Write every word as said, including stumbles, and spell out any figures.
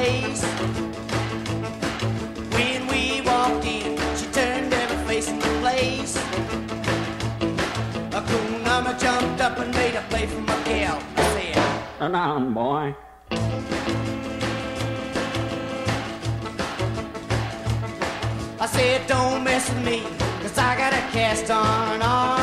place. When we walked in, she turned every face in the place. A cool number jumped up and made a play for my gal. I said, "Sit down, boy." I said, don't mess with me, 'cause I got a cast on arm.